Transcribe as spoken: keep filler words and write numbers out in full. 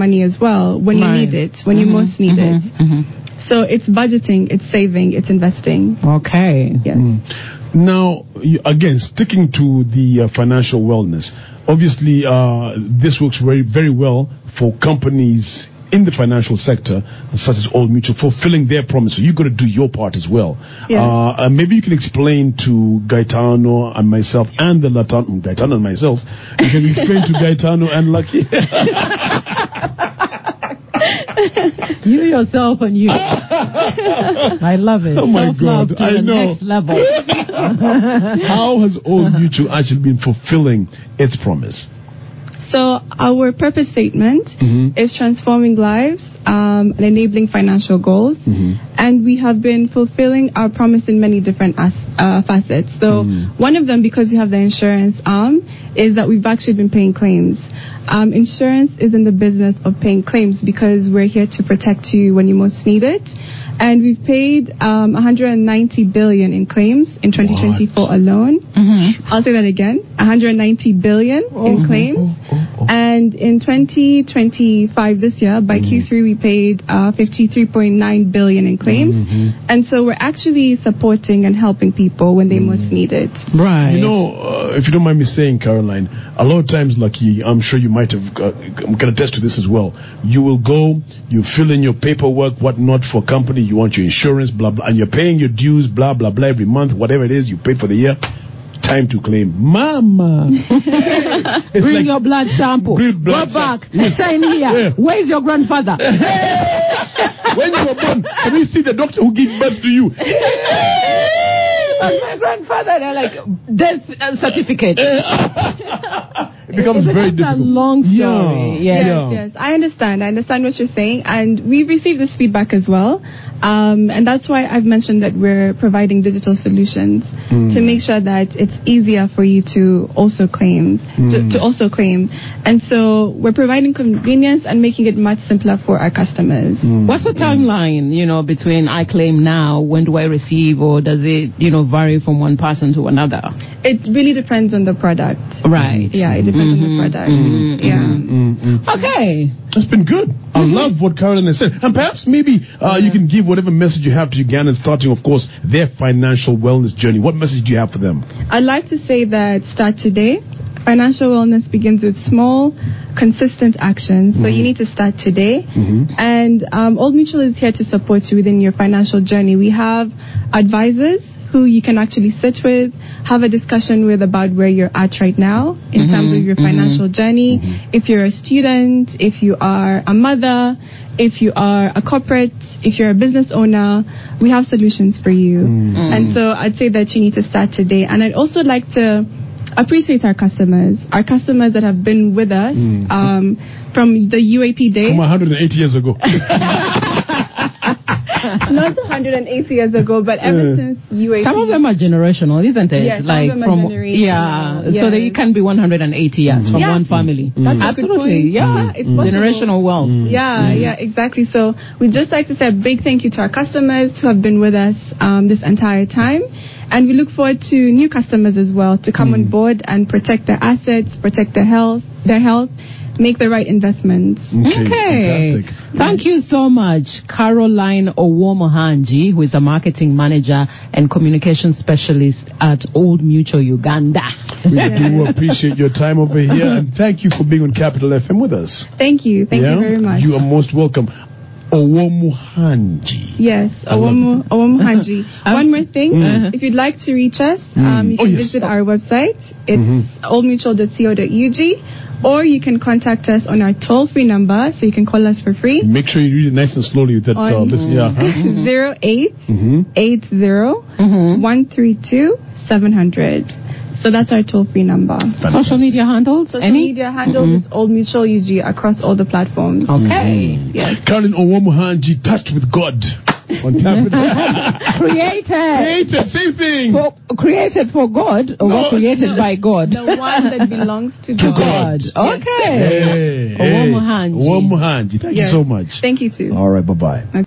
money as well when right. you need it, when mm-hmm. you most need mm-hmm. it. Mm-hmm. So it's budgeting, it's saving, it's investing. Okay. Yes. Mm. Now, you, again, sticking to the uh, financial wellness, obviously uh, this works very, very well for companies in the financial sector, such as Old Mutual, fulfilling their promise. So you've got to do your part as well. Yes. Uh, uh, maybe you can explain to Gaetano and myself and the Latin, Gaetano and myself, you can explain to Gaetano and Lucky. You yourself and you. I love it. Oh my Self-love God, to I the know. next level. How has Old Mutual actually been fulfilling its promise? So our purpose statement mm-hmm. is transforming lives um, and enabling financial goals. Mm-hmm. And we have been fulfilling our promise in many different as- uh, facets. So mm. one of them, because you have the insurance arm, is that we've actually been paying claims. Um, insurance is in the business of paying claims because we're here to protect you when you most need it. And we've paid um, one hundred ninety billion dollars in claims in twenty twenty-four what? alone. Mm-hmm. I'll say that again, one hundred ninety billion dollars oh, in claims. Oh, oh, oh. And in twenty twenty-five, this year, by mm-hmm. Q three, we paid uh, fifty-three point nine billion dollars in claims. Mm-hmm. And so we're actually supporting and helping people when they mm-hmm. most need it. Right. You know, uh, if you don't mind me saying, Caroline, a lot of times, Lucky, I'm sure you might have, uh, I'm going to attest to this as well. You will go, you fill in your paperwork, whatnot for company, you want your insurance, blah, blah, and you're paying your dues, blah, blah, blah, every month, whatever it is you paid for the year. Time to claim. Mama. Bring like, your blood sample. Blood Go back. Sign here. Yeah. Where's your grandfather? When you were born, can we see the doctor who gave birth to you? But my grandfather, they're like, death uh, certificate. It becomes it very difficult. A long story. Yeah. Yes, yeah. yes. I understand. I understand what you're saying. And we've received this feedback as well. Um, and that's why I've mentioned that we're providing digital solutions mm. to make sure that it's easier for you to also claim, mm. to, to also claim. And so we're providing convenience and making it much simpler for our customers. Mm. What's the timeline, you know, between I claim now, when do I receive, or does it, you know, vary from one person to another? It really depends on the product. Right. Yeah, it depends mm-hmm. on the product. Mm-hmm. Yeah. Mm-hmm. Okay. It's been good. I mm-hmm. love what Caroline has said. And perhaps maybe uh, yeah. you can give whatever message you have to Ugandans starting, of course, their financial wellness journey. What message do you have for them? I'd like to say that start today. Financial wellness begins with small, consistent actions. So mm-hmm. you need to start today. Mm-hmm. And um, Old Mutual is here to support you within your financial journey. We have advisors who you can actually sit with, have a discussion with about where you're at right now in mm-hmm. terms of your financial mm-hmm. journey. Mm-hmm. If you're a student, if you are a mother, if you are a corporate, if you're a business owner, we have solutions for you. Mm-hmm. And so I'd say that you need to start today. And I'd also like to appreciate our customers, our customers that have been with us mm-hmm. um, from the U A P days. From one hundred eighty years ago. Not one hundred eighty years ago, but ever yeah. since U A P. Some of them are generational, isn't it? Yes, like some of them from, are generational. Yeah, yes. so they can be one hundred eighty years mm-hmm. from yeah. one family. Mm-hmm. That's absolutely, yeah. It's mm-hmm. generational wealth. Mm-hmm. Yeah, mm-hmm. yeah, exactly. So we'd just like to say a big thank you to our customers who have been with us um, this entire time. And we look forward to new customers as well to come mm. on board and protect their assets, protect their health, their health, make the right investments. Okay. okay. Thank you so much, Caroline Owomohanji, who is a marketing manager and communication specialist at Old Mutual Uganda. We do appreciate your time over here, and thank you for being on Capital F M with us. Thank you. Thank yeah? you very much. You are most welcome. Owomohanji. Yes, Owomu, Owomohanji. One more thing. Mm. If you'd like to reach us, mm. um, you can oh, yes. visit our website. It's mm-hmm. old mutual dot co dot u g. Or you can contact us on our toll-free number, so you can call us for free. Make sure you read it nice and slowly. That uh, listen, yeah, huh? zero eight eight zero one three two seven hundred. So that's our toll-free number. Fantastic. Social media handles? Social Any? media handles mm-hmm. is Old Mutual U G across all the platforms. Okay. Mm-hmm. Yes. Caroline Owomohanji, touched with God. On top of that. Created. Created, same thing. For, created for God or no, created no. by God? The one that belongs to, to God. God. Okay. Hey, Owomohanji. Owomohanji. Thank yes. you so much. Thank you too. All right, bye-bye. Okay.